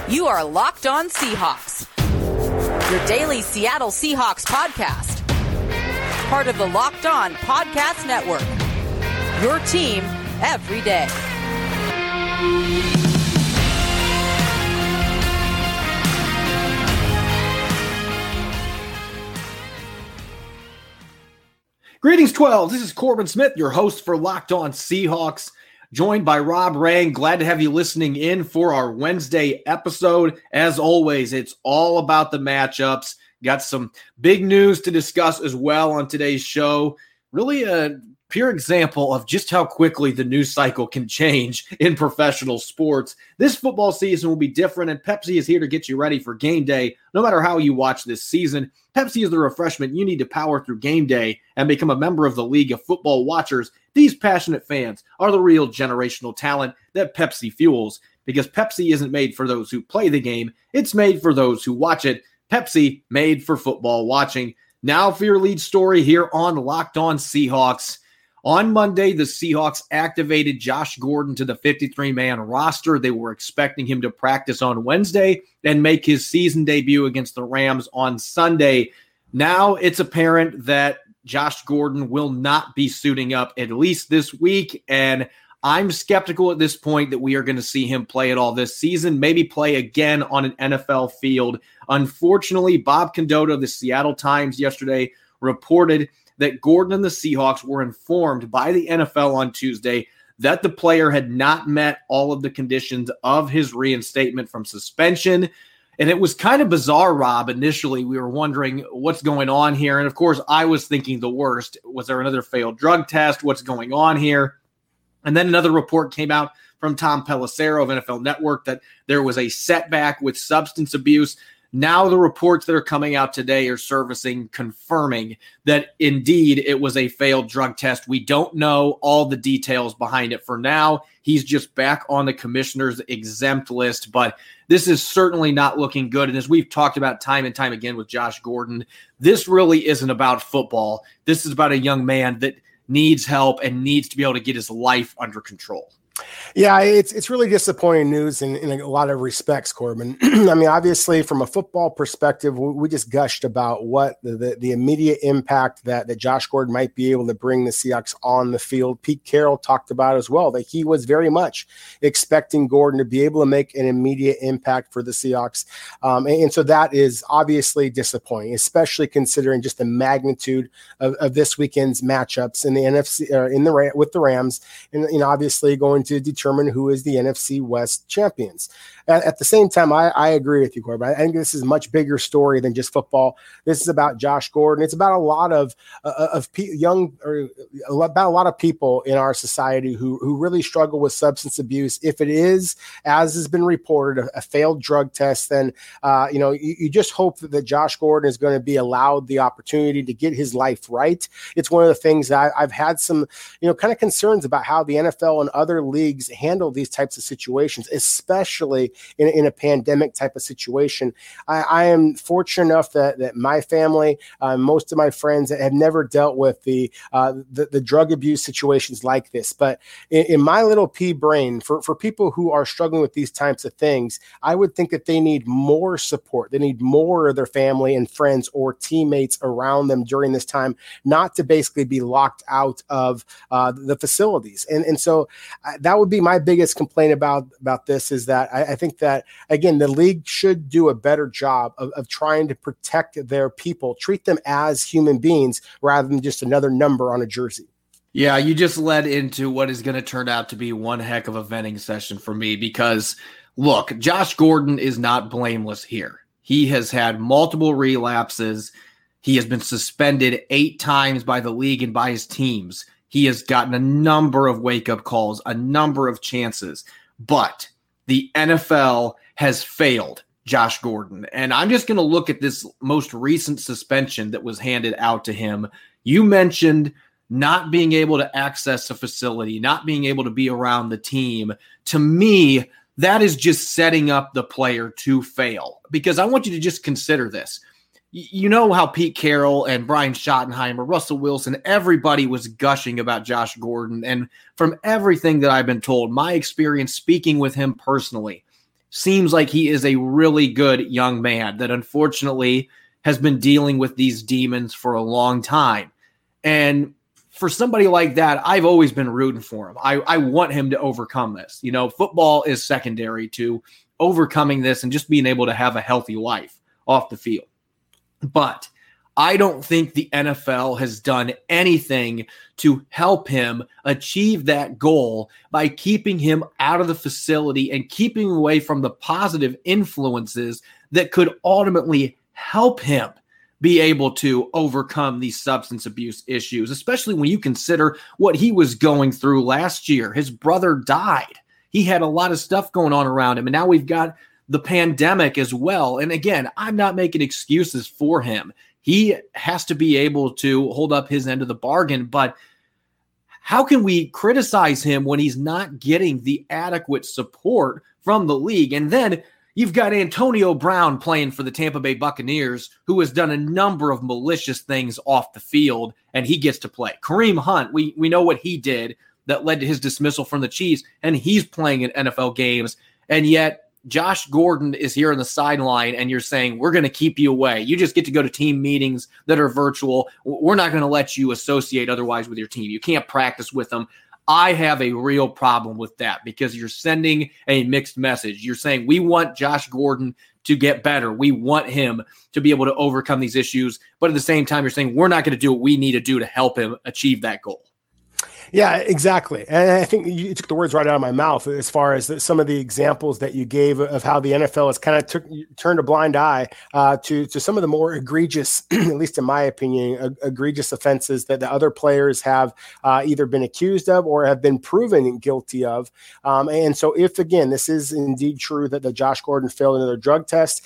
You are Locked On Seahawks, your daily Seattle Seahawks podcast. Part of the Locked On Podcast Network, your team every day. Greetings, 12. This is Corbin Smith, your host for Locked On Seahawks, joined by Rob Rang. Glad to have you listening in for our Wednesday episode. As always, it's all about the matchups. Got some big news to discuss as well on today's show. Really a pure example of just how quickly the news cycle can change in professional sports. This football season will be different, and Pepsi is here to get you ready for game day, no matter how you watch this season. Pepsi is the refreshment you need to power through game day and become a member of the League of Football Watchers. These passionate fans are the real generational talent that Pepsi fuels, because Pepsi isn't made for those who play the game. It's made for those who watch it. Pepsi, made for football watching. Now for your lead story here on Locked On Seahawks. On Monday, the Seahawks activated Josh Gordon to the 53-man roster. They were expecting him to practice on Wednesday and make his season debut against the Rams on Sunday. Now it's apparent that Josh Gordon will not be suiting up at least this week, and I'm skeptical at this point that we are going to see him play at all this season, maybe play again on an NFL field. Unfortunately, Bob Condotta of the Seattle Times yesterday reported that Gordon and the Seahawks were informed by the NFL on Tuesday that the player had not met all of the conditions of his reinstatement from suspension. And it was kind of bizarre, Rob. Initially, we were wondering what's going on here. And of course, I was thinking the worst. Was there another failed drug test? What's going on here? And then another report came out from Tom Pelissero of NFL Network that there was a setback with substance abuse. Now the reports that are coming out today are confirming that indeed it was a failed drug test. We don't know all the details behind it for now. He's just back on the commissioner's exempt list, but this is certainly not looking good. And as we've talked about time and time again with Josh Gordon, this really isn't about football. This is about a young man that needs help and needs to be able to get his life under control. Yeah, it's really disappointing news in a lot of respects, Corbin. I mean, obviously, from a football perspective, we just gushed about what the immediate impact that Josh Gordon might be able to bring the Seahawks on the field. Pete Carroll talked about as well, that he was very much expecting Gordon to be able to make an immediate impact for the Seahawks. And so that is obviously disappointing, especially considering just the magnitude of this weekend's matchups in the NFC with the Rams, and obviously going to determine who is the NFC West champions. At the same time, I agree with you, Corbin. I think this is a much bigger story than just football. This is about Josh Gordon. It's about a lot of a lot of people in our society who really struggle with substance abuse. If it is, as has been reported, a failed drug test, then you just hope that Josh Gordon is going to be allowed the opportunity to get his life right. It's one of the things that I've had some kind of concerns about how the NFL and other leagues handle these types of situations, especially in a pandemic type of situation. I am fortunate enough that my family, most of my friends have never dealt with the drug abuse situations like this. But in my little pea brain, for people who are struggling with these types of things, I would think that they need more support. They need more of their family and friends or teammates around them during this time, not to basically be locked out of the facilities. And so that would be my biggest complaint about this, is that I think that, again, the league should do a better job of trying to protect their people, treat them as human beings rather than just another number on a jersey. Yeah, you just led into what is going to turn out to be one heck of a venting session for me, because, look, Josh Gordon is not blameless here. He has had multiple relapses. He has been suspended 8 times by the league and by his teams. He has gotten a number of wake-up calls, a number of chances, but the NFL has failed Josh Gordon. And I'm just going to look at this most recent suspension that was handed out to him. You mentioned not being able to access a facility, not being able to be around the team. To me, that is just setting up the player to fail, because I want you to just consider this. You know how Pete Carroll and Brian Schottenheimer, Russell Wilson, everybody was gushing about Josh Gordon. And from everything that I've been told, my experience speaking with him personally, seems like he is a really good young man that unfortunately has been dealing with these demons for a long time. And for somebody like that, I've always been rooting for him. I want him to overcome this. You know, football is secondary to overcoming this and just being able to have a healthy life off the field. But I don't think the NFL has done anything to help him achieve that goal by keeping him out of the facility and keeping away from the positive influences that could ultimately help him be able to overcome these substance abuse issues, especially when you consider what he was going through last year. His brother died. He had a lot of stuff going on around him, and now we've got the pandemic as well. And again, I'm not making excuses for him. He has to be able to hold up his end of the bargain, but how can we criticize him when he's not getting the adequate support from the league? And then you've got Antonio Brown playing for the Tampa Bay Buccaneers, who has done a number of malicious things off the field, and he gets to play. Kareem Hunt, we know what he did that led to his dismissal from the Chiefs, and he's playing in NFL games, and yet Josh Gordon is here on the sideline, and you're saying, we're going to keep you away. You just get to go to team meetings that are virtual. We're not going to let you associate otherwise with your team. You can't practice with them. I have a real problem with that because you're sending a mixed message. You're saying we want Josh Gordon to get better. We want him to be able to overcome these issues. But at the same time, you're saying we're not going to do what we need to do to help him achieve that goal. Yeah, exactly. And I think you took the words right out of my mouth as far as some of the examples that you gave of how the NFL has kind of turned a blind eye to some of the more egregious, at least in my opinion, egregious offenses that the other players have either been accused of or have been proven guilty of. And so if, again, this is indeed true that the Josh Gordon failed another drug test,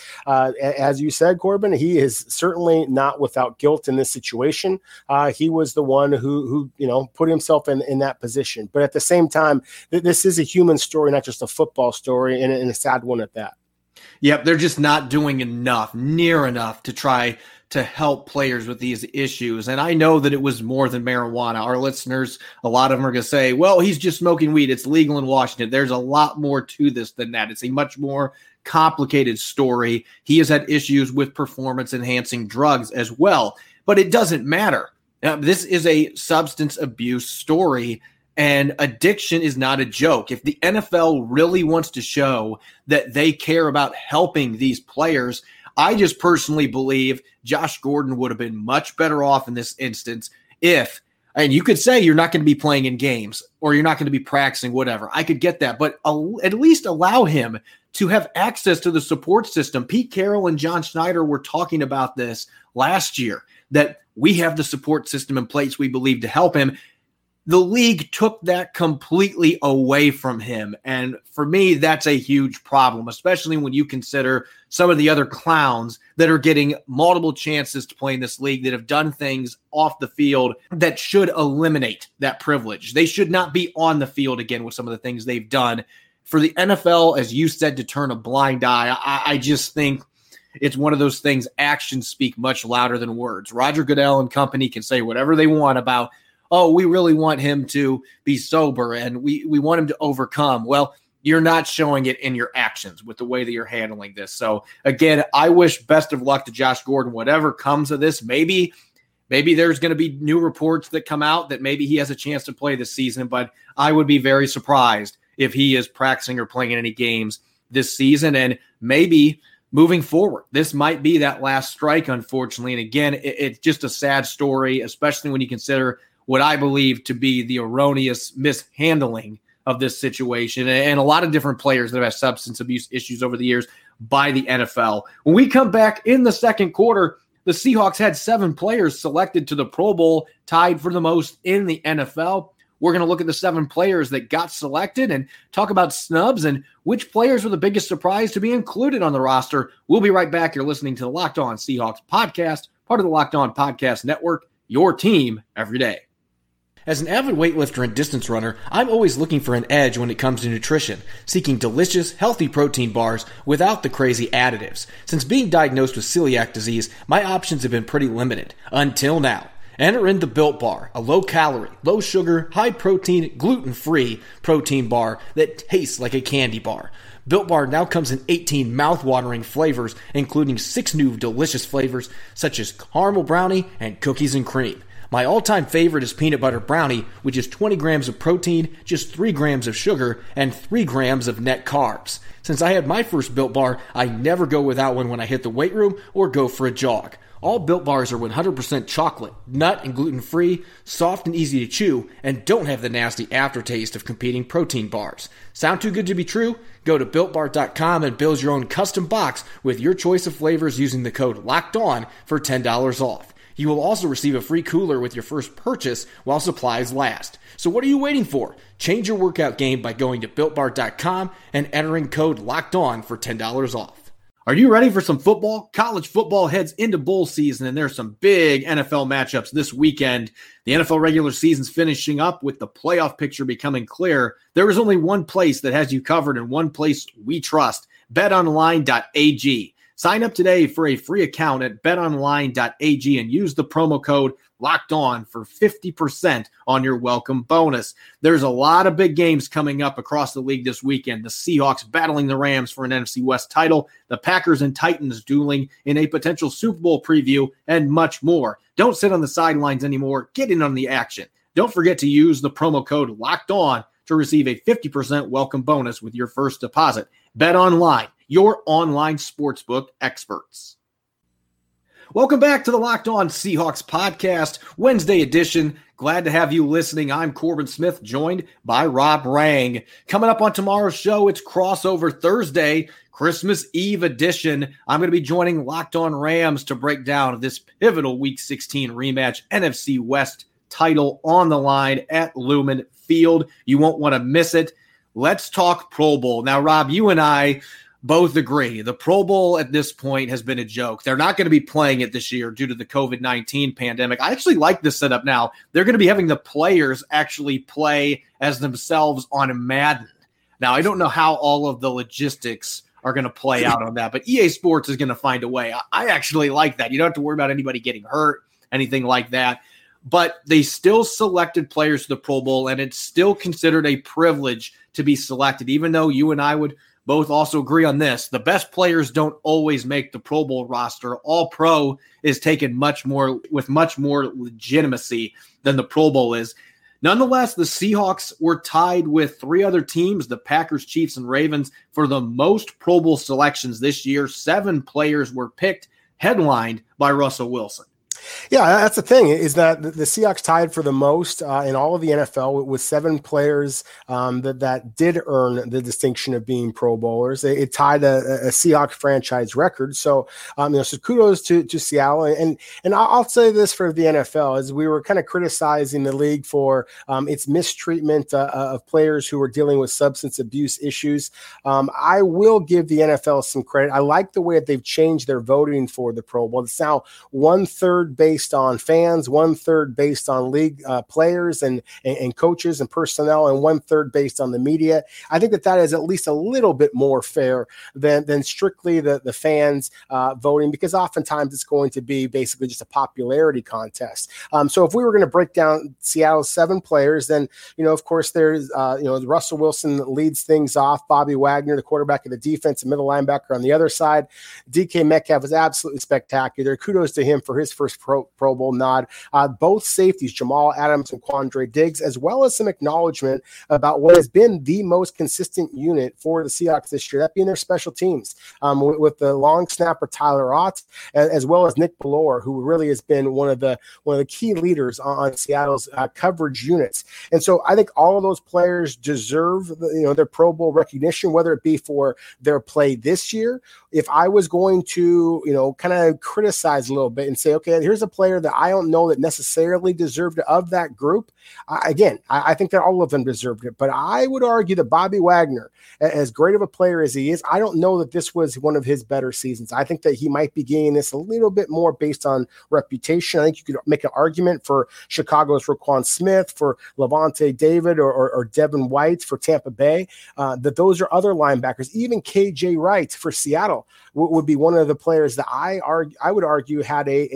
as you said, Corbin, he is certainly not without guilt in this situation. He was the one who put himself in that position. But at the same time, this is a human story, not just a football story, and a sad one at that. Yep, they're just not doing near enough to try to help players with these issues. And I know that it was more than marijuana. Our listeners, a lot of them are going to say, well, he's just smoking weed. It's legal in Washington. There's a lot more to this than that. It's a much more complicated story. He has had issues with performance-enhancing drugs as well. But it doesn't matter. This is a substance abuse story, and addiction is not a joke. If the NFL really wants to show that they care about helping these players, I just personally believe Josh Gordon would have been much better off in this instance if, and you could say you're not going to be playing in games or you're not going to be practicing, whatever. I could get that, but at least allow him to have access to the support system. Pete Carroll and John Schneider were talking about this last year, that we have the support system in place, we believe, to help him. The league took that completely away from him. And for me, that's a huge problem, especially when you consider some of the other clowns that are getting multiple chances to play in this league that have done things off the field that should eliminate that privilege. They should not be on the field again with some of the things they've done. For the NFL, as you said, to turn a blind eye, I just think it's one of those things, actions speak much louder than words. Roger Goodell and company can say whatever they want about, oh, we really want him to be sober and we want him to overcome. Well, you're not showing it in your actions with the way that you're handling this. So, again, I wish best of luck to Josh Gordon, whatever comes of this. Maybe there's going to be new reports that come out that maybe he has a chance to play this season, but I would be very surprised if he is practicing or playing in any games this season. And maybe moving forward, this might be that last strike, unfortunately. And again, it's just a sad story, especially when you consider what I believe to be the erroneous mishandling of this situation and a lot of different players that have had substance abuse issues over the years by the NFL. When we come back in the second quarter, the Seahawks had 7 players selected to the Pro Bowl, tied for the most in the NFL. We're going to look at the 7 players that got selected and talk about snubs and which players were the biggest surprise to be included on the roster. We'll be right back. You're listening to the Locked On Seahawks podcast, part of the Locked On Podcast Network, your team every day. As an avid weightlifter and distance runner, I'm always looking for an edge when it comes to nutrition, seeking delicious, healthy protein bars without the crazy additives. Since being diagnosed with celiac disease, my options have been pretty limited, until now. Enter in the Built Bar, a low-calorie, low-sugar, high-protein, gluten-free protein bar that tastes like a candy bar. Built Bar now comes in 18 mouth-watering flavors, including 6 new delicious flavors such as caramel brownie and cookies and cream. My all-time favorite is peanut butter brownie, which is 20 grams of protein, just 3 grams of sugar, and 3 grams of net carbs. Since I had my first Built Bar, I never go without one when I hit the weight room or go for a jog. All Built Bars are 100% chocolate, nut, and gluten-free, soft and easy to chew, and don't have the nasty aftertaste of competing protein bars. Sound too good to be true? Go to BuiltBar.com and build your own custom box with your choice of flavors using the code LOCKEDON for $10 off. You will also receive a free cooler with your first purchase while supplies last. So what are you waiting for? Change your workout game by going to BuiltBar.com and entering code LOCKEDON for $10 off. Are you ready for some football? College football heads into bowl season, and there's some big NFL matchups this weekend. The NFL regular season's finishing up with the playoff picture becoming clear. There is only one place that has you covered and one place we trust, betonline.ag. Sign up today for a free account at betonline.ag and use the promo code LOCKEDON for 50% on your welcome bonus. There's a lot of big games coming up across the league this weekend. The Seahawks battling the Rams for an NFC West title, the Packers and Titans dueling in a potential Super Bowl preview, and much more. Don't sit on the sidelines anymore. Get in on the action. Don't forget to use the promo code LOCKEDON to receive a 50% welcome bonus with your first deposit. Bet Online, your online sportsbook experts. Welcome back to the Locked On Seahawks podcast, Wednesday edition. Glad to have you listening. I'm Corbin Smith, joined by Rob Rang. Coming up on tomorrow's show, it's Crossover Thursday, Christmas Eve edition. I'm going to be joining Locked On Rams to break down this pivotal Week 16 rematch, NFC West title on the line at Lumen Field. You won't want to miss it. Let's talk Pro Bowl. Now, Rob, you and I both agree the Pro Bowl at this point has been a joke. They're not going to be playing it this year due to the COVID-19 pandemic. I actually like this setup now. They're going to be having the players actually play as themselves on Madden. Now, I don't know how all of the logistics are going to play out on that, but EA Sports is going to find a way. I actually like that. You don't have to worry about anybody getting hurt, anything like that. But they still selected players to the Pro Bowl, and it's still considered a privilege to be selected, even though you and I would both also agree on this. The best players don't always make the Pro Bowl roster. All Pro is taken with much more legitimacy than the Pro Bowl is. Nonetheless, the Seahawks were tied with 3 other teams, the Packers, Chiefs, and Ravens, for the most Pro Bowl selections this year. 7 players were picked, headlined by Russell Wilson. Yeah, that's the thing, is that the Seahawks tied for the most in all of the NFL with 7 players that did earn the distinction of being Pro Bowlers. It tied a Seahawks franchise record. So, so kudos to Seattle. And I'll say this for the NFL, as we were kind of criticizing the league for its mistreatment of players who were dealing with substance abuse issues. I will give the NFL some credit. I like the way that they've changed their voting for the Pro Bowl. It's now 1/3 based on fans, 1/3 based on league players and coaches and personnel, and 1/3 based on the media. I think that is at least a little bit more fair than strictly the fans voting, because oftentimes it's going to be basically just a popularity contest. So if we were going to break down Seattle's 7 players, then, of course, there's, Russell Wilson leads things off. Bobby Wagner, the quarterback of the defense, and middle linebacker on the other side. DK Metcalf was absolutely spectacular. Kudos to him for his first Pro Bowl nod. Both safeties, Jamal Adams and Quandre Diggs, as well as some acknowledgement about what has been the most consistent unit for the Seahawks this year, that being their special teams, with the long snapper Tyler Ott, as well as Nick Bellore, who really has been one of the key leaders on Seattle's coverage units. And so I think all of those players deserve their Pro Bowl recognition, whether it be for their play this year. If I was going to kind of criticize a little bit and say, okay, here's a player that I don't know that necessarily deserved of that group. I think that all of them deserved it, but I would argue that Bobby Wagner, as great of a player as he is, I don't know that this was one of his better seasons. I think that he might be gaining this a little bit more based on reputation. I think you could make an argument for Chicago's Roquan Smith, for Levante David, or Devin White for Tampa Bay, that those are other linebackers. Even KJ Wright for Seattle would be one of the players that I would argue had a good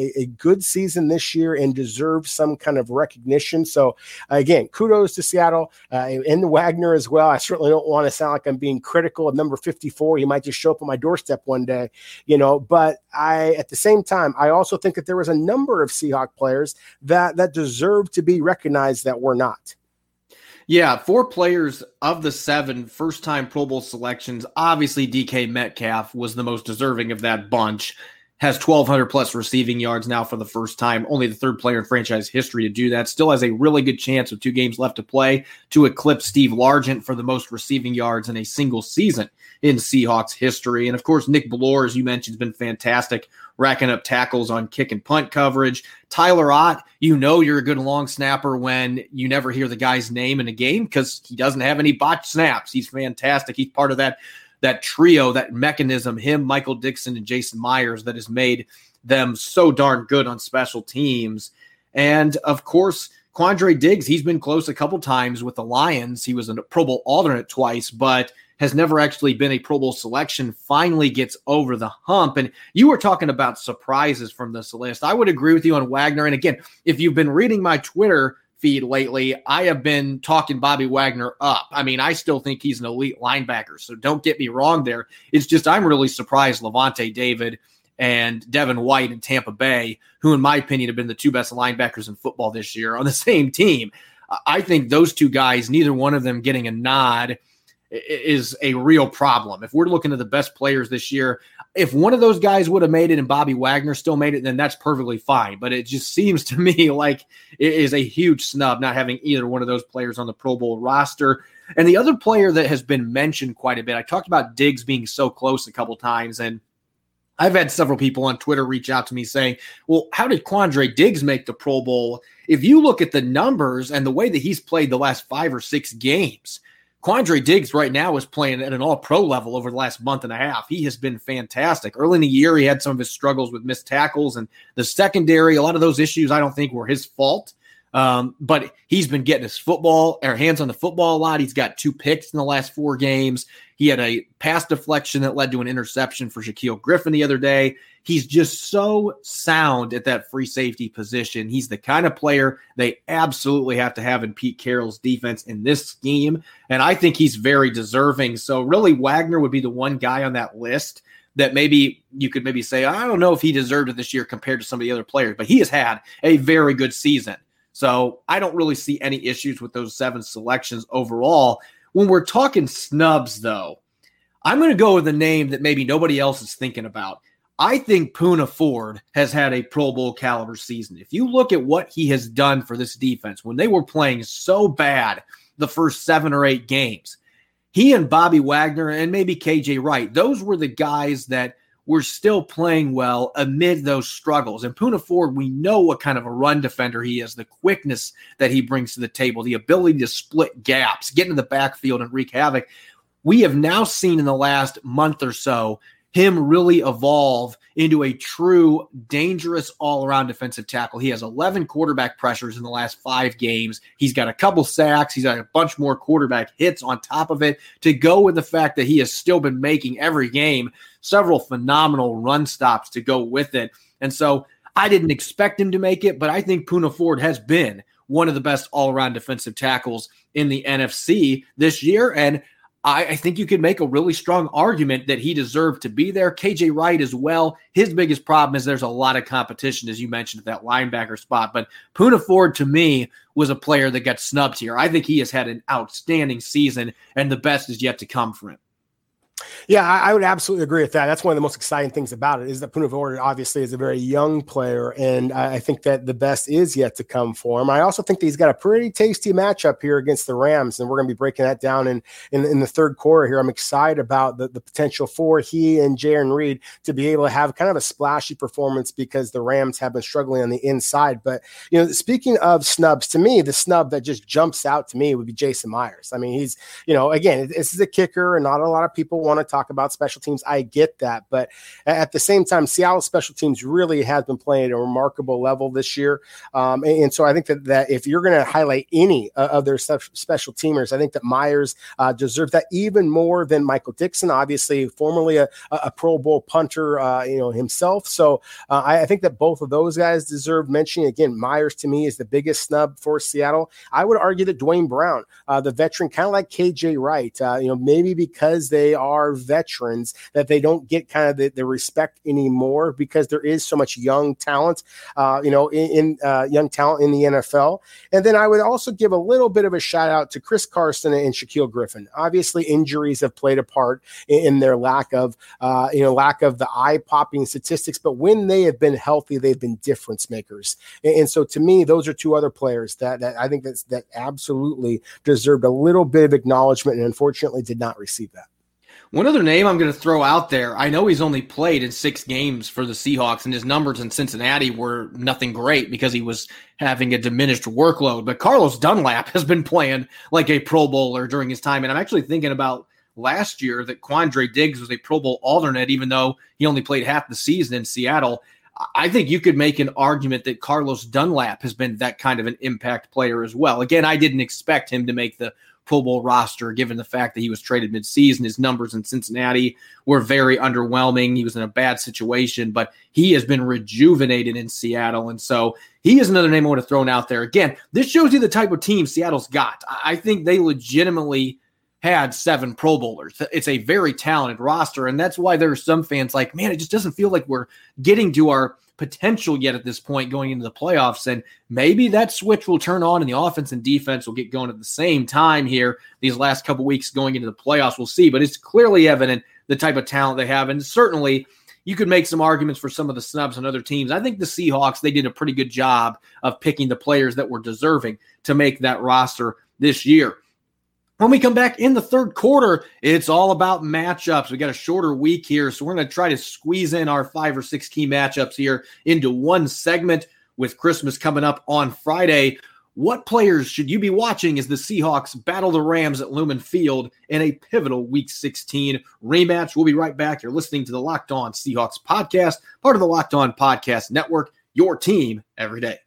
good season this year and deserves some kind of recognition. So again, kudos to Seattle and Wagner as well. I certainly don't want to sound like I'm being critical of number 54. He might just show up on my doorstep one day, but at the same time, I also think that there was a number of Seahawk players that deserve to be recognized that were not. Yeah, 4 players of the 7 first-time Pro Bowl selections. Obviously, DK Metcalf was the most deserving of that bunch. Has 1,200-plus receiving yards now for the first time. Only the 3rd player in franchise history to do that. Still has a really good chance with 2 games left to play to eclipse Steve Largent for the most receiving yards in a single season in Seahawks history. And, of course, Nick Bellore, as you mentioned, has been fantastic, racking up tackles on kick and punt coverage. Tyler Ott, you're a good long snapper when you never hear the guy's name in a game because he doesn't have any botched snaps. He's fantastic. He's part of that trio, that mechanism, him, Michael Dixon, and Jason Myers, that has made them so darn good on special teams. And, of course, Quandre Diggs, he's been close a couple times with the Lions. He was a Pro Bowl alternate twice, but has never actually been a Pro Bowl selection, finally gets over the hump. And you were talking about surprises from this list. I would agree with you on Wagner. And again, if you've been reading my Twitter feed lately, I have been talking Bobby Wagner up. I mean, I still think he's an elite linebacker, so don't get me wrong there. It's just I'm really surprised Lavonte David and Devin White in Tampa Bay, who in my opinion have been the 2 best linebackers in football this year, on the same team. I think those 2 guys, neither one of them getting a nod, is a real problem. If we're looking at the best players this year, if one of those guys would have made it and Bobby Wagner still made it, then that's perfectly fine. But it just seems to me like it is a huge snub not having either one of those players on the Pro Bowl roster. And the other player that has been mentioned quite a bit, I talked about Diggs being so close a couple times, and I've had several people on Twitter reach out to me saying, well, how did Quandre Diggs make the Pro Bowl? If you look at the numbers and the way that he's played the last 5 or 6 games, Quandre Diggs right now is playing at an all-pro level over the last month and a half. He has been fantastic. Early in the year, he had some of his struggles with missed tackles, and the secondary, a lot of those issues I don't think were his fault. But he's been getting his hands on the football a lot. He's got 2 picks in the last 4 games. He had a pass deflection that led to an interception for Shaquille Griffin the other day. He's just so sound at that free safety position. He's the kind of player they absolutely have to have in Pete Carroll's defense in this scheme. And I think he's very deserving. So really Wagner would be the one guy on that list that maybe you could maybe say, I don't know if he deserved it this year compared to some of the other players, but he has had a very good season. So I don't really see any issues with those 7 selections overall. When we're talking snubs, though, I'm going to go with a name that maybe nobody else is thinking about. I think Poona Ford has had a Pro Bowl caliber season. If you look at what he has done for this defense, when they were playing so bad the first 7 or 8 games, he and Bobby Wagner and maybe KJ Wright, those were the guys that were still playing well amid those struggles. And Poona Ford, we know what kind of a run defender he is, the quickness that he brings to the table, the ability to split gaps, get into the backfield and wreak havoc. We have now seen in the last month or so him really evolve into a true dangerous all-around defensive tackle. He has 11 quarterback pressures in the last 5 games. He's got a couple sacks. He's got a bunch more quarterback hits on top of it, to go with the fact that he has still been making every game several phenomenal run stops to go with it. And so I didn't expect him to make it, but I think Poona Ford has been one of the best all-around defensive tackles in the NFC this year. And I think you could make a really strong argument that he deserved to be there. KJ Wright as well. His biggest problem is there's a lot of competition, as you mentioned, at that linebacker spot. But Poona Ford, to me, was a player that got snubbed here. I think he has had an outstanding season, and the best is yet to come for him. Yeah, I would absolutely agree with that. That's one of the most exciting things about it, is that Poona Ford obviously is a very young player, and I think that the best is yet to come for him. I also think that he's got a pretty tasty matchup here against the Rams, and we're going to be breaking that down in the third quarter here. I'm excited about the potential for he and Jarran Reed to be able to have kind of a splashy performance, because the Rams have been struggling on the inside. But, speaking of snubs, to me, the snub that just jumps out to me would be Jason Myers. I mean, he's, again, this is a kicker, and not a lot of people want to talk about special teams. I get that. But at the same time, Seattle special teams really has been playing at a remarkable level this year. And so I think that if you're going to highlight any of their special teamers, I think that Myers deserves that even more than Michael Dixon, obviously formerly a Pro Bowl punter, himself. So I think that both of those guys deserve mentioning. Again, Myers to me is the biggest snub for Seattle. I would argue that Dwayne Brown, the veteran, kind of like KJ Wright, maybe because they are veterans that they don't get kind of the respect anymore because there is so much young talent, young talent in the NFL. And then I would also give a little bit of a shout out to Chris Carson and Shaquille Griffin. Obviously, injuries have played a part in their lack of the eye-popping statistics, but when they have been healthy, they've been difference makers. And so to me, those are two other players that I think that absolutely deserved a little bit of acknowledgement and unfortunately did not receive that. One other name I'm going to throw out there, I know he's only played in 6 games for the Seahawks, and his numbers in Cincinnati were nothing great because he was having a diminished workload. But Carlos Dunlap has been playing like a Pro Bowler during his time, and I'm actually thinking about last year that Quandre Diggs was a Pro Bowl alternate, even though he only played half the season in Seattle. I think you could make an argument that Carlos Dunlap has been that kind of an impact player as well. Again, I didn't expect him to make the Pro Bowl roster, given the fact that he was traded midseason. His numbers in Cincinnati were very underwhelming. He was in a bad situation, but he has been rejuvenated in Seattle. And so he is another name I would have thrown out there. Again, this shows you the type of team Seattle's got. I think they legitimately had 7 Pro Bowlers. It's a very talented roster, and that's why there are some fans like, man, it just doesn't feel like we're getting to our potential yet at this point going into the playoffs. And maybe that switch will turn on and the offense and defense will get going at the same time here these last couple weeks going into the playoffs. We'll see, but it's clearly evident the type of talent they have. And certainly you could make some arguments for some of the snubs on other teams. I think the Seahawks, they did a pretty good job of picking the players that were deserving to make that roster this year. When we come back in the third quarter, it's all about matchups. We got a shorter week here, so we're going to try to squeeze in our 5 or 6 key matchups here into one segment with Christmas coming up on Friday. What players should you be watching as the Seahawks battle the Rams at Lumen Field in a pivotal Week 16 rematch? We'll be right back. You're listening to the Locked On Seahawks podcast, part of the Locked On Podcast Network, your team every day.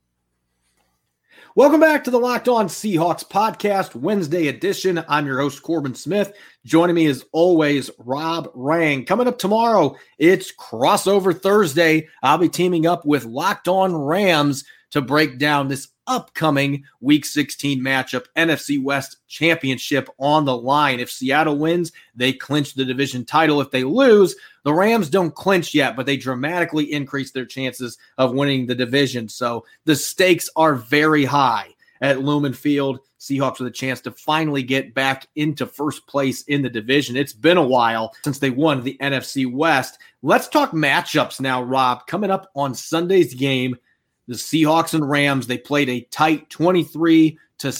Welcome back to the Locked On Seahawks podcast, Wednesday edition. I'm your host, Corbin Smith. Joining me as always, Rob Rang. Coming up tomorrow, it's Crossover Thursday. I'll be teaming up with Locked On Rams to break down this upcoming Week 16 matchup, NFC West Championship on the line. If Seattle wins, they clinch the division title. If they lose, the Rams don't clinch yet, but they dramatically increase their chances of winning the division. So the stakes are very high at Lumen Field. Seahawks with a chance to finally get back into first place in the division. It's been a while since they won the NFC West. Let's talk matchups now, Rob. Coming up on Sunday's game, the Seahawks and Rams, they played a tight 23-16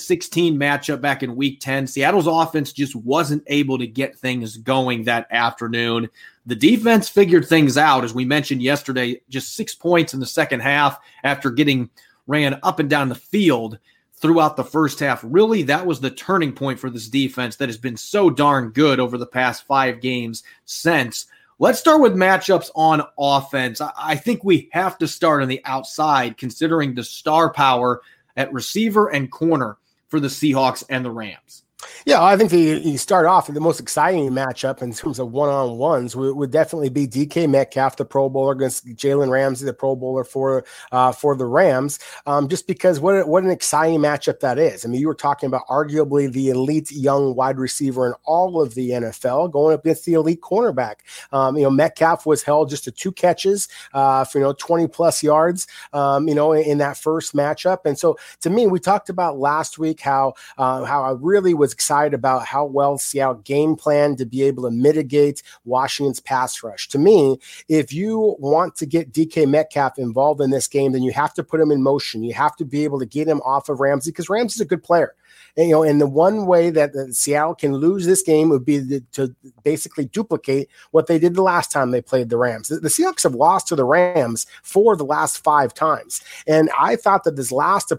matchup back in Week 10. Seattle's offense just wasn't able to get things going that afternoon. The defense figured things out, as we mentioned yesterday, just 6 points in the second half after getting ran up and down the field throughout the first half. Really, that was the turning point for this defense that has been so darn good over the past 5 games since. Let's start with matchups on offense. I think we have to start on the outside, considering the star power at receiver and corner for the Seahawks and the Rams. Yeah, I think you start off with the most exciting matchup in terms of one-on-ones would definitely be DK Metcalf, the Pro Bowler, against Jalen Ramsey, the Pro Bowler for the Rams, just because what an exciting matchup that is. I mean, you were talking about arguably the elite young wide receiver in all of the NFL going up against the elite cornerback. Metcalf was held just to 2 catches for 20-plus yards, in that first matchup. And so, to me, we talked about last week how I really was excited about how well Seattle game planned to be able to mitigate Washington's pass rush. To me, if you want to get DK Metcalf involved in this game, then you have to put him in motion. You have to be able to get him off of Ramsey because Ramsey's a good player. And the one way that Seattle can lose this game would be to basically duplicate what they did the last time they played the Rams. The Seahawks have lost to the Rams 4 of the last 5 times. And I thought that this last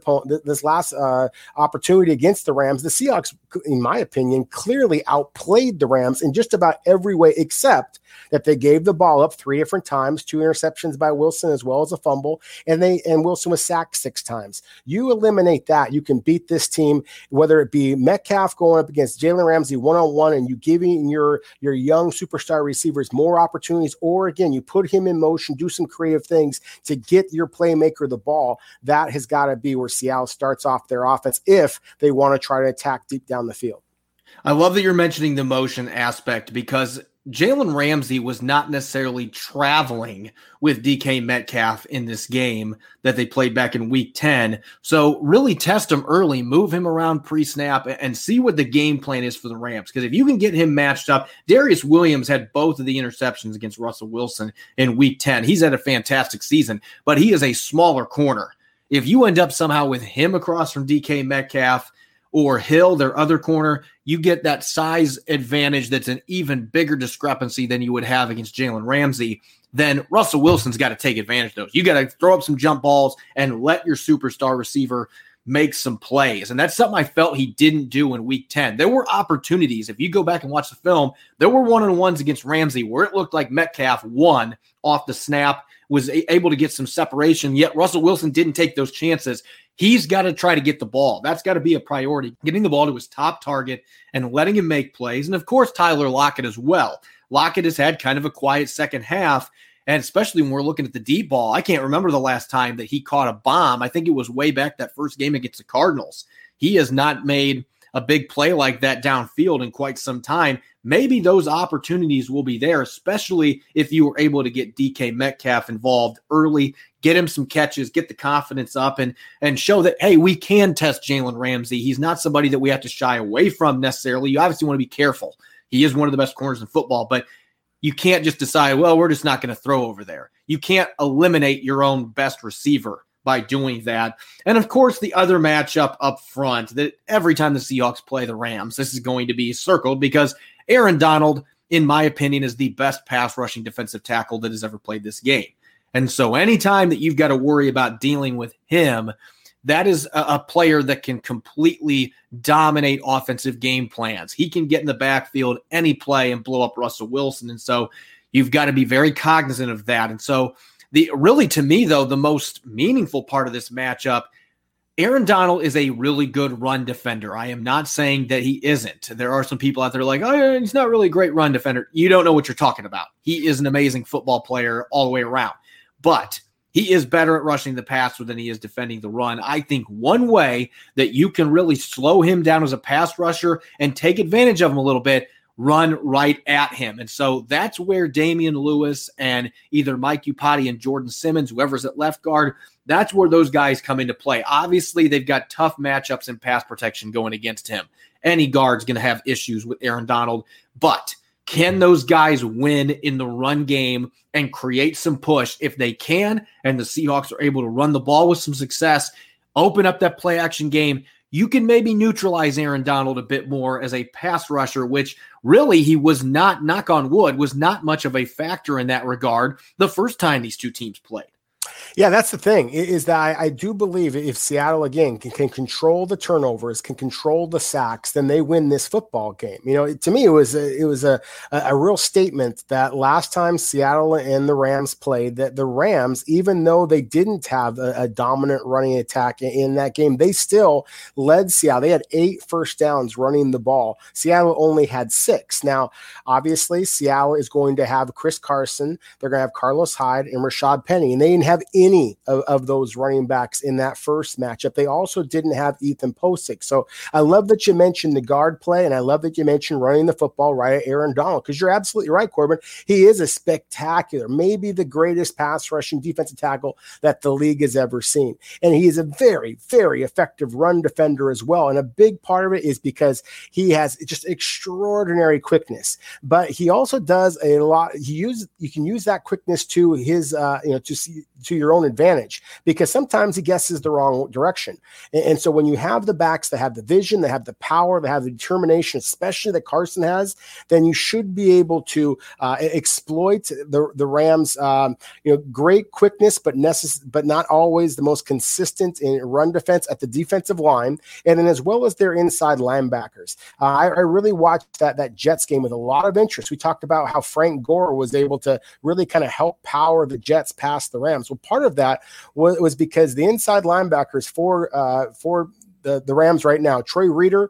opportunity against the Rams, the Seahawks, in my opinion, clearly outplayed the Rams in just about every way, except that they gave the ball up 3 different times, 2 interceptions by Wilson as well as a fumble, and Wilson was sacked 6 times. You eliminate that, you can beat this team, whether it be Metcalf going up against Jalen Ramsey one-on-one and you giving your young superstar receivers more opportunities, or again, you put him in motion, do some creative things to get your playmaker the ball. That has got to be where Seattle starts off their offense if they want to try to attack deep down the field. I love that you're mentioning the motion aspect, because Jalen Ramsey was not necessarily traveling with DK Metcalf in this game that they played back in week 10. So really test him early, move him around pre-snap, and see what the game plan is for the Rams. Because if you can get him matched up, Darius Williams had both of the interceptions against Russell Wilson in week 10. He's had a fantastic season, but he is a smaller corner. If you end up somehow with him across from DK Metcalf or Hill, their other corner, you get that size advantage that's an even bigger discrepancy than you would have against Jalen Ramsey. Then Russell Wilson's got to take advantage of those. You got to throw up some jump balls and let your superstar receiver make some plays. And that's something I felt he didn't do in week 10. There were opportunities. If you go back and watch the film, there were one-on-ones against Ramsey where it looked like Metcalf won off the snap, was able to get some separation, yet Russell Wilson didn't take those chances. He's got to try to get the ball. That's got to be a priority, getting the ball to his top target and letting him make plays. And, of course, Tyler Lockett as well. Lockett has had kind of a quiet second half, and especially when we're looking at the deep ball. I can't remember the last time that he caught a bomb. I think it was way back that first game against the Cardinals. He has not made a big play like that downfield in quite some time. Maybe those opportunities will be there, especially if you were able to get DK Metcalf involved early, get him some catches, get the confidence up, and show that, hey, we can test Jalen Ramsey. He's not somebody that we have to shy away from necessarily. You obviously want to be careful. He is one of the best corners in football, but you can't just decide, well, we're just not going to throw over there. You can't eliminate your own best receiver by doing that. And, of course, the other matchup up front, that every time the Seahawks play the Rams, this is going to be circled, because Aaron Donald, in my opinion, is the best pass rushing defensive tackle that has ever played this game. And so anytime that you've got to worry about dealing with him, that is a player that can completely dominate offensive game plans. He can get in the backfield any play and blow up Russell Wilson. And so you've got to be very cognizant of that. And so really, to me, though, the most meaningful part of this matchup, Aaron Donald is a really good run defender. I am not saying that he isn't. There are some people out there like, oh, he's not really a great run defender. You don't know what you're talking about. He is an amazing football player all the way around. But he is better at rushing the passer than he is defending the run. I think one way that you can really slow him down as a pass rusher and take advantage of him a little bit, run right at him. And so that's where Damian Lewis and either Mike Iupati and Jordan Simmons, whoever's at left guard, that's where those guys come into play. Obviously, they've got tough matchups in pass protection going against him. Any guard's going to have issues with Aaron Donald, but can those guys win in the run game and create some push? If they can, and the Seahawks are able to run the ball with some success, open up that play action game, you can maybe neutralize Aaron Donald a bit more as a pass rusher, which really he was not, knock on wood, was not much of a factor in that regard the first time these two teams played. Yeah, that's the thing, is that I do believe if Seattle, again, can control the turnovers, can control the sacks, then they win this football game. You know, to me, it was a real statement that last time Seattle and the Rams played, that the Rams, even though they didn't have a dominant running attack in that game, they still led Seattle. They had 8 first downs running the ball. Seattle only had 6. Now, obviously, Seattle is going to have Chris Carson. They're going to have Carlos Hyde and Rashad Penny, and they didn't have any of those running backs in that first matchup. They also didn't have Ethan Posick. So I love that you mentioned the guard play, and I love that you mentioned running the football right at Aaron Donald, because you're absolutely right, Corbin. He is a spectacular, maybe the greatest pass rushing defensive tackle that the league has ever seen. And he is a very, very effective run defender as well. And a big part of it is because he has just extraordinary quickness, but he also does a lot. You can use that quickness to his, to your their own advantage, because sometimes he guesses the wrong direction. And so when you have the backs that have the vision, they have the power, they have the determination, especially that Carson has, then you should be able to exploit the Rams, great quickness, but not always the most consistent in run defense at the defensive line, and then as well as their inside linebackers. I really watched that Jets game with a lot of interest. We talked about how Frank Gore was able to really kind of help power the Jets past the Rams. Well, part of that was because the inside linebackers for the Rams right now, Troy Reeder,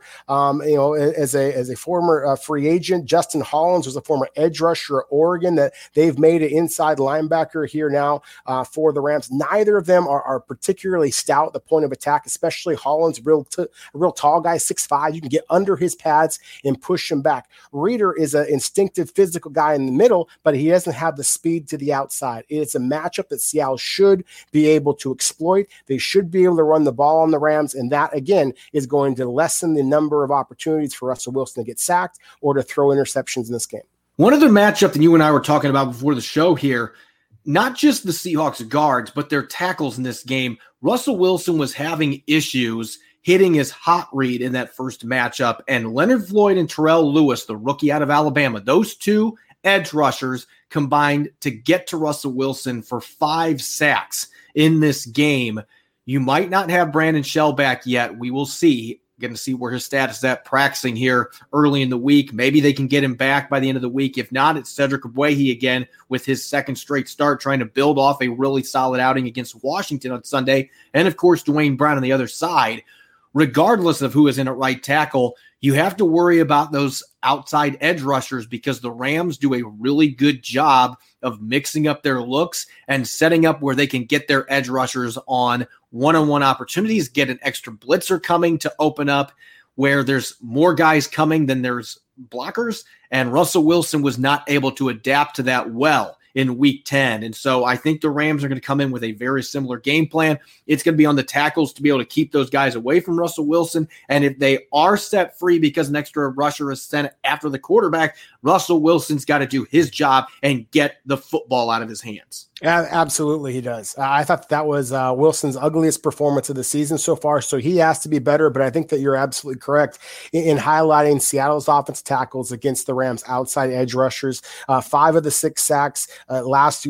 as a former free agent. Justin Hollins was a former edge rusher at Oregon that they've made an inside linebacker here now for the Rams. Neither of them are particularly stout at the point of attack, especially Hollins, a real tall guy, 6'5". You can get under his pads and push him back. Reeder is an instinctive physical guy in the middle, but he doesn't have the speed to the outside. It's a matchup that Seattle should be able to exploit. They should be able to run the ball on the Rams, and that, again, is going to lessen the number of opportunities for Russell Wilson to get sacked or to throw interceptions in this game. One other matchup that you and I were talking about before the show here, not just the Seahawks guards, but their tackles in this game. Russell Wilson was having issues hitting his hot read in that first matchup, and Leonard Floyd and Terrell Lewis, the rookie out of Alabama, those two edge rushers combined to get to Russell Wilson for 5 sacks in this game. You might not have Brandon Shell back yet. We will see. Going to see where his status is at practicing here early in the week. Maybe they can get him back by the end of the week. If not, it's Cedric Ogbuehi again with his second straight start, trying to build off a really solid outing against Washington on Sunday. And, of course, Dwayne Brown on the other side. Regardless of who is in at right tackle, you have to worry about those outside edge rushers because the Rams do a really good job of mixing up their looks and setting up where they can get their edge rushers on one-on-one opportunities, get an extra blitzer coming to open up where there's more guys coming than there's blockers. And Russell Wilson was not able to adapt to that well in week 10. And so I think the Rams are going to come in with a very similar game plan. It's going to be on the tackles to be able to keep those guys away from Russell Wilson. And if they are set free because an extra rusher is sent after the quarterback, Russell Wilson's got to do his job and get the football out of his hands. Absolutely, he does. I thought that was Wilson's ugliest performance of the season so far, so he has to be better, but I think that you're absolutely correct in highlighting Seattle's offensive tackles against the Rams' outside edge rushers. 5 of the 6 sacks last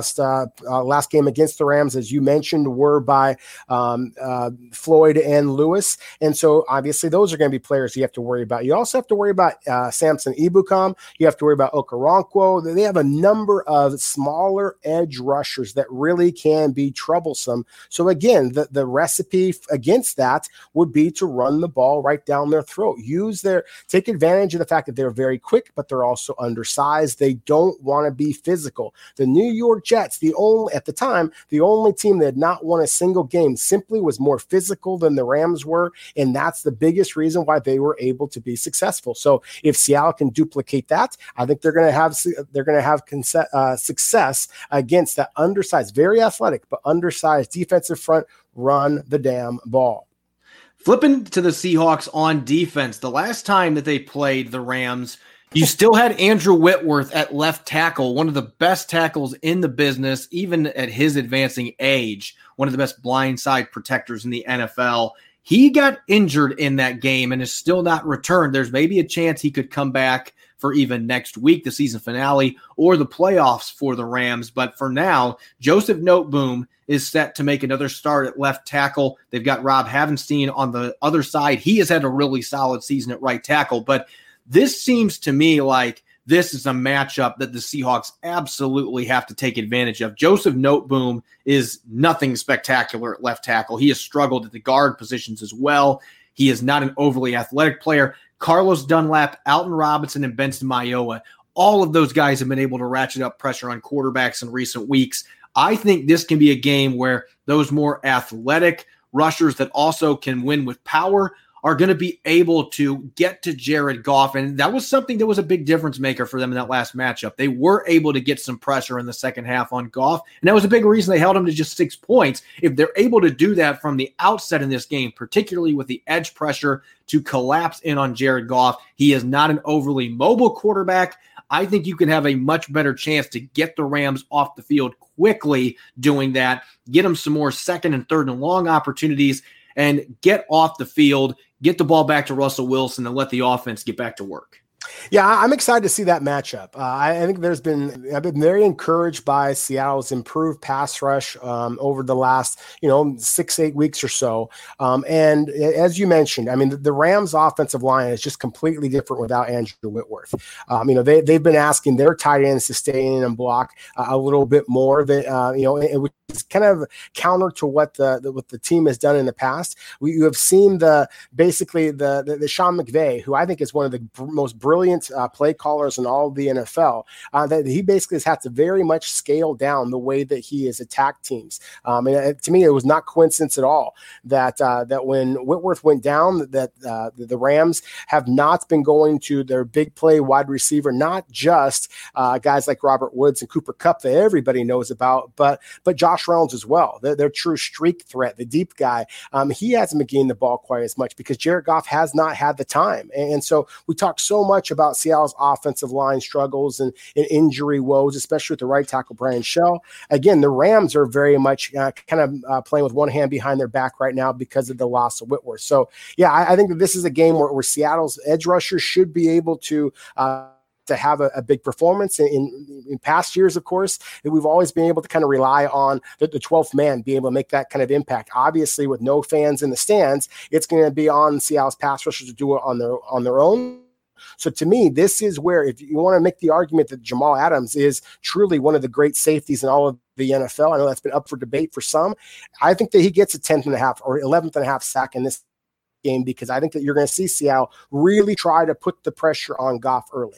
game against the Rams, as you mentioned, were by Floyd and Lewis, and so obviously those are going to be players you have to worry about. You also have to worry about Samson Ebukam. You have to worry about Okoronkwo. They have a number of smaller edge rushers that really can be troublesome. So again, the recipe against that would be to run the ball right down their throat. Take advantage of the fact that they're very quick, but they're also undersized. They don't want to be physical. The New York Jets, at the time, the only team that had not won a single game, simply was more physical than the Rams were, and that's the biggest reason why they were able to be successful. So if Seattle can duplicate that, I think they're going to have success against that undersized, very athletic, but undersized defensive front. Run the damn ball. Flipping to the Seahawks on defense, the last time that they played the Rams, you still had Andrew Whitworth at left tackle, one of the best tackles in the business, even at his advancing age, one of the best blindside protectors in the NFL. He got injured in that game and is still not returned. There's maybe a chance he could come back for even next week, the season finale, or the playoffs for the Rams. But for now, Joseph Noteboom is set to make another start at left tackle. They've got Rob Havenstein on the other side. He has had a really solid season at right tackle. But this seems to me like this is a matchup that the Seahawks absolutely have to take advantage of. Joseph Noteboom is nothing spectacular at left tackle. He has struggled at the guard positions as well. He is not an overly athletic player. Carlos Dunlap, Alton Robinson, and Benson Mayowa, all of those guys have been able to ratchet up pressure on quarterbacks in recent weeks. I think this can be a game where those more athletic rushers that also can win with power are going to be able to get to Jared Goff. And that was something that was a big difference maker for them in that last matchup. They were able to get some pressure in the second half on Goff. And that was a big reason they held him to just 6 points. If they're able to do that from the outset in this game, particularly with the edge pressure to collapse in on Jared Goff, he is not an overly mobile quarterback. I think you can have a much better chance to get the Rams off the field quickly doing that, get them some more second and third and long opportunities, and get off the field, get the ball back to Russell Wilson, and let the offense get back to work. Yeah, I'm excited to see that matchup. I think I've been very encouraged by Seattle's improved pass rush over the last, 6-8 weeks or so. And as you mentioned, I mean, the Rams offensive line is just completely different without Andrew Whitworth. They've been asking their tight ends to stay in and block a little bit more than, which is kind of counter to what the team has done in the past. You have seen the Sean McVay, who I think is one of the most brilliant play callers in all of the NFL, that he basically has had to very much scale down the way that he has attacked teams. To me, it was not coincidence at all that when Whitworth went down, that the Rams have not been going to their big play wide receiver, not just guys like Robert Woods and Cooper Kupp that everybody knows about, but Josh Reynolds as well. Their true streak threat, the deep guy. He hasn't been getting the ball quite as much because Jared Goff has not had the time. And so we talk so much about Seattle's offensive line struggles and injury woes, especially with the right tackle Brian Shell. Again, the Rams are very much playing with one hand behind their back right now because of the loss of Whitworth. So, yeah, I think that this is a game where Seattle's edge rushers should be able to have a big performance. In past years, of course, we've always been able to kind of rely on the 12th man being able to make that kind of impact. Obviously, with no fans in the stands, it's going to be on Seattle's pass rushers to do it on their own. So to me, this is where, if you want to make the argument that Jamal Adams is truly one of the great safeties in all of the NFL, I know that's been up for debate for some. I think that he gets a 10th and a half or 11th and a half sack in this game, because I think that you're going to see Seattle really try to put the pressure on Goff early.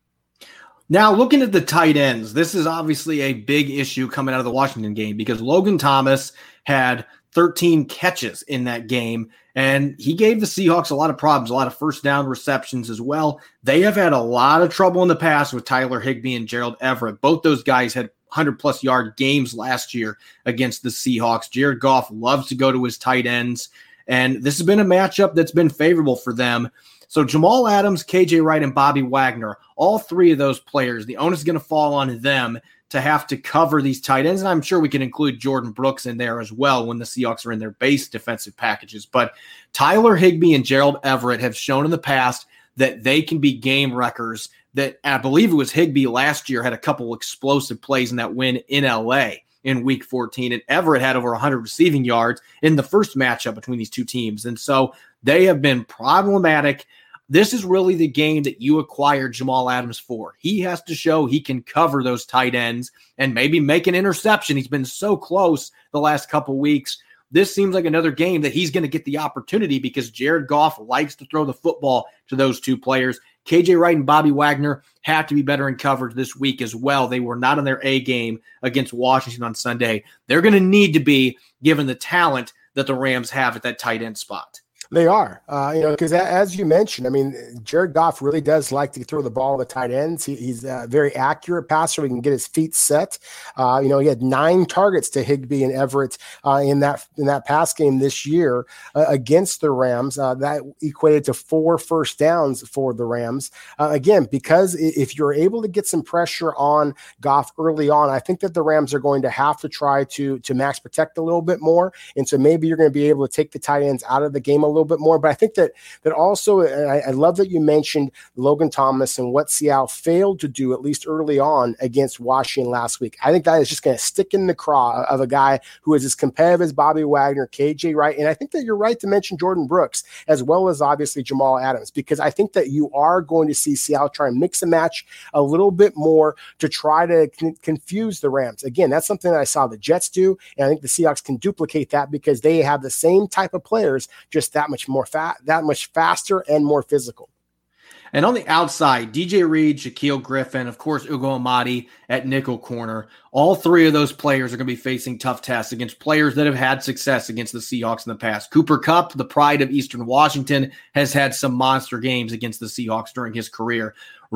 Now, looking at the tight ends, this is obviously a big issue coming out of the Washington game because Logan Thomas had 13 catches in that game, and he gave the Seahawks a lot of problems, a lot of first down receptions as well. They have had a lot of trouble in the past with Tyler Higbee and Gerald Everett. Both those guys had 100-plus yard games last year against the Seahawks. Jared Goff loves to go to his tight ends, and this has been a matchup that's been favorable for them. So Jamal Adams, KJ Wright, and Bobby Wagner, all three of those players, the onus is going to fall on them to have to cover these tight ends. And I'm sure we can include Jordan Brooks in there as well when the Seahawks are in their base defensive packages. But Tyler Higbee and Gerald Everett have shown in the past that they can be game wreckers. That I believe it was Higbee last year had a couple explosive plays in that win in LA in week 14. And Everett had over 100 receiving yards in the first matchup between these two teams. And so they have been problematic. This is really the game that you acquired Jamal Adams for. He has to show he can cover those tight ends and maybe make an interception. He's been so close the last couple weeks. This seems like another game that he's going to get the opportunity because Jared Goff likes to throw the football to those two players. KJ Wright and Bobby Wagner have to be better in coverage this week as well. They were not in their A game against Washington on Sunday. They're going to need to be, given the talent that the Rams have at that tight end spot. They are, because as you mentioned, I mean, Jared Goff really does like to throw the ball to the tight ends. He's a very accurate passer. He can get his feet set. He had 9 targets to Higbee and Everett in that pass game this year against the Rams. That equated to 4 first downs for the Rams. Again, because if you're able to get some pressure on Goff early on, I think that the Rams are going to have to try to max protect a little bit more. And so maybe you're going to be able to take the tight ends out of the game a little bit more. But I think that also, and I love that you mentioned Logan Thomas and what Seattle failed to do, at least early on, against Washington last week. I think that is just going to stick in the craw of a guy who is as competitive as Bobby Wagner, KJ Wright. And I think that you're right to mention Jordan Brooks, as well as obviously Jamal Adams, because I think that you are going to see Seattle try and mix and match a little bit more to try to confuse the Rams. Again, that's something that I saw the Jets do, and I think the Seahawks can duplicate that because they have the same type of players, just that much faster and more physical. And on the outside, DJ Reed, Shaquille Griffin, of course, Ugo Amadi at nickel corner. All three of those players are going to be facing tough tests against players that have had success against the Seahawks in the past. Cooper Kupp, the pride of Eastern Washington, has had some monster games against the Seahawks during his career.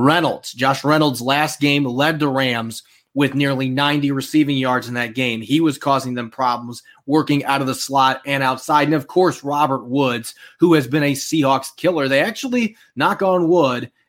Josh Reynolds, last game led the Rams with nearly 90 receiving yards in that game. He was causing them problems working out of the slot and outside. And, of course, Robert Woods, who has been a Seahawks killer. They actually, knock on wood,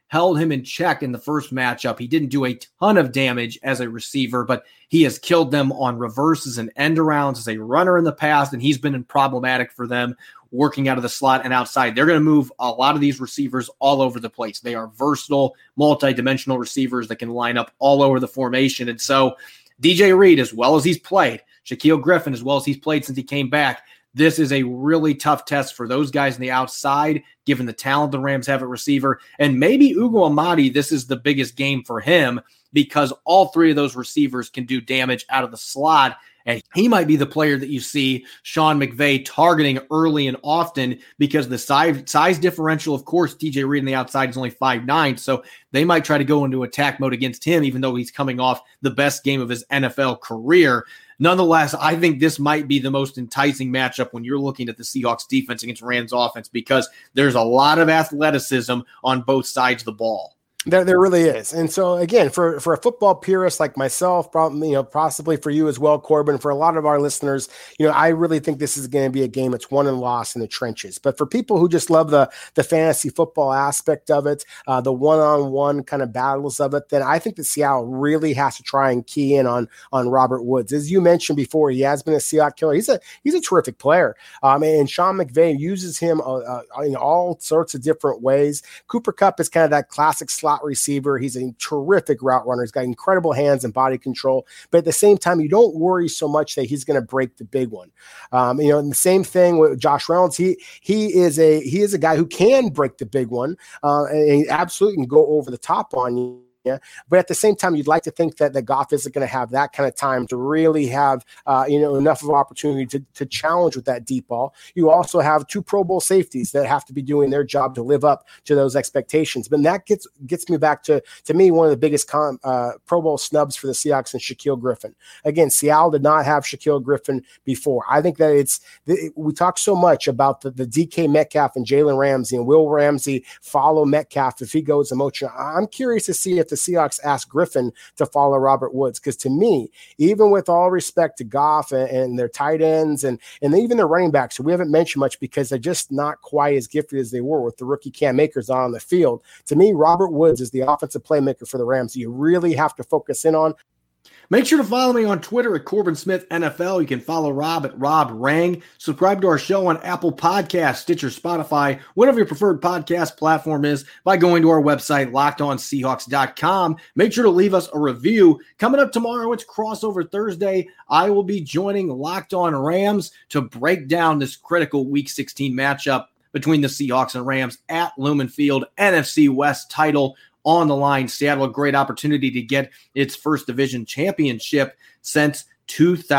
held him in check in the first matchup. He didn't do a ton of damage as a receiver, but he has killed them on reverses and end arounds as a runner in the past, and he's been problematic for them working out of the slot and outside. They're going to move a lot of these receivers all over the place. They are versatile, multi-dimensional receivers that can line up all over the formation. And so DJ Reed, as well as he's played, Shaquill Griffin, as well as he's played since he came back, this is a really tough test for those guys on the outside, given the talent the Rams have at receiver. And maybe Ugo Amadi, this is the biggest game for him because all three of those receivers can do damage out of the slot. And he might be the player that you see Sean McVay targeting early and often because the size differential, of course, DJ Reed on the outside is only 5'9", so they might try to go into attack mode against him, even though he's coming off the best game of his NFL career. Nonetheless, I think this might be the most enticing matchup when you're looking at the Seahawks defense against Rams offense because there's a lot of athleticism on both sides of the ball. There really is. And so, again, for a football purist like myself, probably, possibly for you as well, Corbin, for a lot of our listeners, I really think this is going to be a game that's won and lost in the trenches. But for people who just love the fantasy football aspect of it, the one-on-one kind of battles of it, then I think that Seattle really has to try and key in on Robert Woods. As you mentioned before, he has been a Seahawks killer. He's a terrific player. And Sean McVay uses him in all sorts of different ways. Cooper Kupp is kind of that classic slot receiver. He's a terrific route runner. He's got incredible hands and body control, but at the same time, you don't worry so much that he's going to break the big one. And the same thing with Josh Reynolds. He is a guy who can break the big one, and he absolutely can go over the top on you. Yeah. But at the same time, you'd like to think that Goff isn't going to have that kind of time to really have, enough of an opportunity to challenge with that deep ball. You also have two Pro Bowl safeties that have to be doing their job to live up to those expectations. But that gets me back to me, one of the biggest Pro Bowl snubs for the Seahawks and Shaquill Griffin. Again, Seattle did not have Shaquill Griffin before. I think that we talk so much about the DK Metcalf and Jalen Ramsey, and will Ramsey follow Metcalf if he goes in motion? I'm curious to see if the Seahawks asked Griffin to follow Robert Woods, because to me, even with all respect to Goff and their tight ends and even their running backs, who we haven't mentioned much because they're just not quite as gifted as they were with the rookie Cam Akers on the field, to me, Robert Woods is the offensive playmaker for the Rams. You really have to focus in on. Make sure to follow me on Twitter at Corbin Smith NFL. You can follow Rob at Rob Rang. Subscribe to our show on Apple Podcasts, Stitcher, Spotify, whatever your preferred podcast platform is, by going to our website, LockedOnSeahawks.com. Make sure to leave us a review. Coming up tomorrow, it's Crossover Thursday. I will be joining Locked On Rams to break down this critical Week 16 matchup between the Seahawks and Rams at Lumen Field. NFC West title on the line. Seattle, a great opportunity to get its first division championship since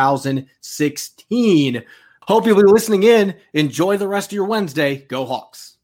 2016. Hope you'll be listening in. Enjoy the rest of your Wednesday. Go Hawks.